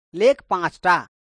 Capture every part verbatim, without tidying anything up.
लेख पाँचटा।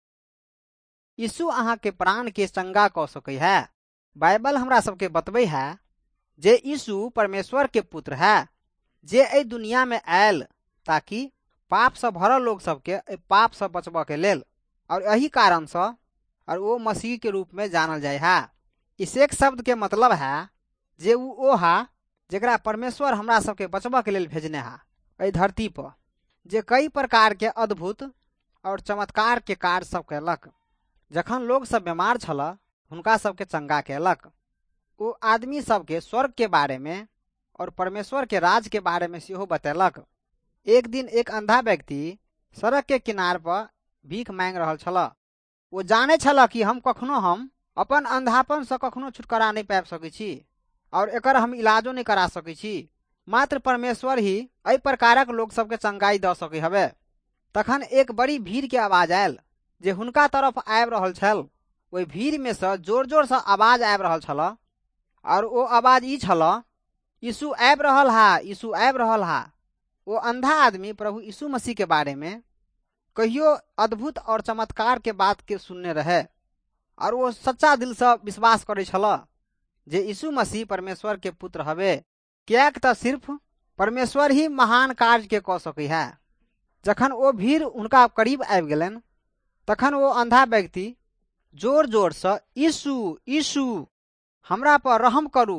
यीशु अहाँ के प्राण के चंगा कऽ सकै है। बाइबल हमरा सबके बतबै है जे यीशु परमेश्वर के पुत्र है, जे एहि दुनिया में आयल ताकि पाप से भरल लोग सबके एहि पाप से बचबऽ के लेल, और यही कारण से और वो मसीह के रूप में जानल जाय है। इस एक शब्द के मतलब है जे उ ओ हा जेकरा परमेश्वर हमरा सबके बचबऽ के लेल भेजने है एहि धरती पर, जे कई प्रकार के अद्भुत और चमत्कार के कार्य सब कयलक। जखन लोग सब बीमार छल हुनका सबके चंगा कयलक। ओ आदमी सबके स्वर्ग के बारे में और परमेश्वर के राज के बारे में सेहो बतेलक। एक दिन एक अंधा व्यक्ति सड़क के किनार पर भीख मांग रहल छल। वो जाने छल कि हम कखनो हम अपन अंधापन से कखनो छुटकारा नहीं पाबि सकै छी और एकर हम इलाजो नहीं करा सकै छी। मात्र परमेश्वर ही एहि प्रकारक लोग सबके चंगाई दऽ सकै हवे। तखन एक बड़ी भीड़ के आवाज आयल जे हुनका तरफ आबि रहल छल। ओहि भीड़ में से जोर जोर से आवाज आबि रहल छल और वो आवाज ई छल, यीशु आबि रहल हा, यीशु आबि रहल हा। वो अंधा आदमी प्रभु यीशु मसीह के बारे में कहियो अद्भुत और चमत्कार के बात के सुनने रहे और वो सच्चा दिल से विश्वास करे छल जे यीशु मसीह परमेश्वर के पुत्र हवे, कियाक त सिर्फ परमेश्वर ही महान कार्य के कऽ सकै है। जखन वो भीड़ उनका करीब आबि गेलन तखन वो अंधा व्यक्ति जोर जोर से यीशु यीशु हमरा पर रहम करू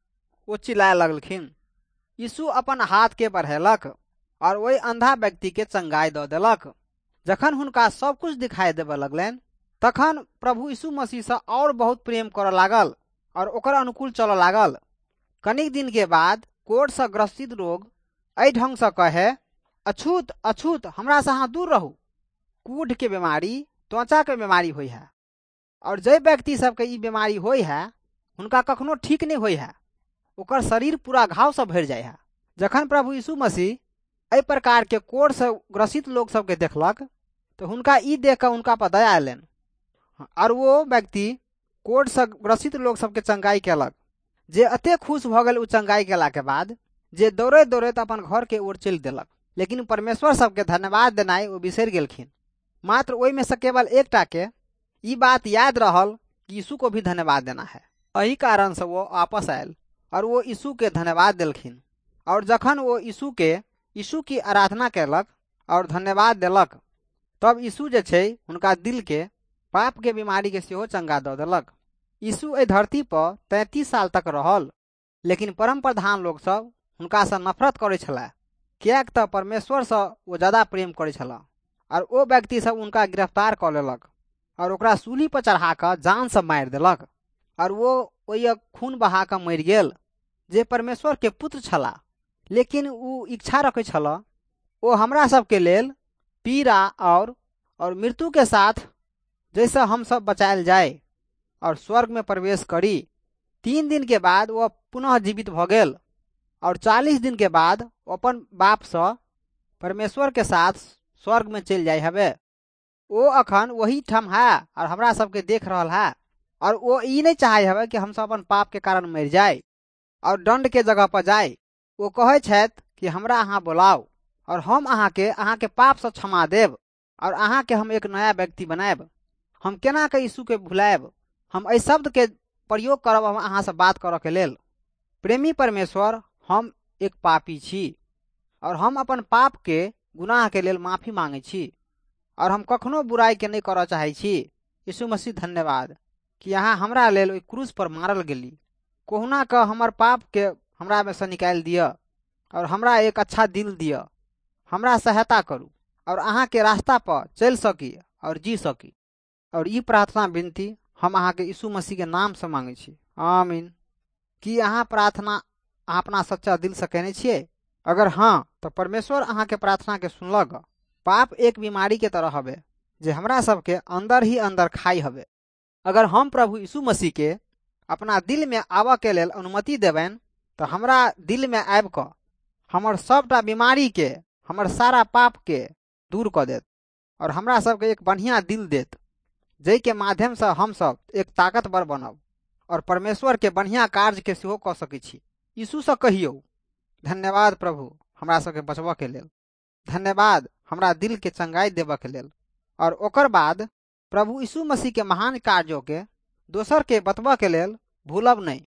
वो चिल्लाए लगलखिन। यीशु अपन हाथ के बढ़ेलक और वही अंधा व्यक्ति के चंगाई दऽ देलक। जखन हुनका सब कुछ दिखाई देबऽ लगलनि तखन प्रभु यीशु मसीह से और बहुत प्रेम करऽ लागल और ओकर अनुकूल चलऽ लागल। कनिक दिन के बाद कोढ़ से ग्रसित लोग एहि ढंग से कहे, अछूत अछूत हमरा से अहाँ दूर रहू। कूढ़ के बीमारी त्वचा के बीमारी होई है और जे व्यक्ति सबके ई बीमारी होई है हुनका कखनो ठीक नहीं होई है, ओकर शरीर पूरा घाव से भरि जाय है। जखन प्रभु यीशु मसीह एहि प्रकार के कोढ़ से ग्रसित लोग सबके देखलक तो हुनका ई देख कऽ हुनका पर दया अयलनि और वो व्यक्ति कोढ़ से ग्रसित लोग सबके चंगाई केलक। जे अते खुश भऽ गेल उ चंगाई केला के बाद जे दौड़ैत दौड़ैत अपन घर के ओर चलि देलक। लेकिन परमेश्वर सबके धन्यवाद देनाइ ओ बिसरि गेलखिन। मात्र ओहि में से केवल एकटा के ई बात याद रहल कि यीशु को भी धन्यवाद देना है। एही कारण से वो वापस आयल और वो यीशु के धन्यवाद देलखिन। और जखन वो यीशु के यीशु की आराधना केलक और धन्यवाद देलक तब यीशु जे छै हुनका दिल के पाप के बीमारी के सेहो चंगा दऽ देलक। यीशु एहि धरती पर तैंतीस साल तक रहल, लेकिन परम प्रधान लोग सब हुनका से नफरत करे छला, कियाक त परमेश्वर से वो ज्यादा प्रेम करे छला। और वो व्यक्ति सब उनका गिरफ्तार कऽ लेलक और ओकरा सूली पर चढ़ा कऽ जान से मारि देलक और वो ओहि खून बहा कऽ मरि गेल। जे परमेश्वर के पुत्र छला लेकिन उ इच्छा रखे छला वो हमरा सबके लेल पीड़ा और और मृत्यु के साथ जैसे हम सब बचायल जाए और स्वर्ग में प्रवेश करी। तीन दिन के बाद वो पुनः जीवित भ गेल और चालीस दिन के बाद वो अपन बाप से परमेश्वर के साथ स्वर्ग में चल जाए हवे। वो अखन वही ठाम है और हमरा सबके देख रहल है और वो ई नहीं चाहे हवे कि हम सब अपन पाप के कारण मर जाए और दंड के जगह पर जाए। वो कहे छथि कि हमरा अहाँ बुलाओ और हम अहाँ के अहाँ के पाप से क्षमा देब और अहाँ के हम एक नया व्यक्ति बनाएब। हम केना के यीशु के भुलाएब? हम एहि शब्द के प्रयोग करब हम अहाँ से बात करऽ के लेल। प्रेमी परमेश्वर, हम एक पापी छी और हम अपन पाप के गुनाह के लेल माफी मांगे छी और हम कखनो बुराई के नहीं करऽ चाहे छी। यीशु मसीह धन्यवाद कि अहाँ हमरा लेल ओहि क्रूस पर मारल गेली। कोहुना कऽ हमर पाप के हमरा में से निकालि दिअ और हमरा एक अच्छा दिल दिअ। हमरा सहायता करू और अहाँ के रास्ता पर चल सकी और जी सकी। और ई प्रार्थना विनती हम अहाँ के यीशु मसीह के नाम से मांगे छी, आमीन। कि अहाँ प्रार्थना अहाँ अपना सच्चा दिल से कहने छियै? अगर हाँ तो परमेश्वर अहाँ के प्रार्थना के सुनलक। पाप एक बीमारी के तरह हवे जे हमरा सबके अंदर ही अंदर खाई हवे। अगर हम प्रभु यीशु मसीह के अपना दिल में आबऽ के लेल अनुमति देबनि तो हमरा दिल में आबि कऽ हमर सबटा बीमारी के, हमर सारा पाप के दूर कऽ देत और हमरा सबके एक बढ़िया दिल देत, जै के माध्यम से हम सब एक ताकतवर बनब और परमेश्वर के बढ़िया कार्य के सेहो कऽ सकै छी। यीशु से कहियौ, धन्यवाद प्रभु हमरा सबके बचबऽ के लेल, धन्यवाद हमरा दिल के चंगाई देबऽ के लेल। और ओकर बाद प्रभु यीशु मसीह के महान कार्यों के दोसर के बतबऽ के लेल भूलब नहीं।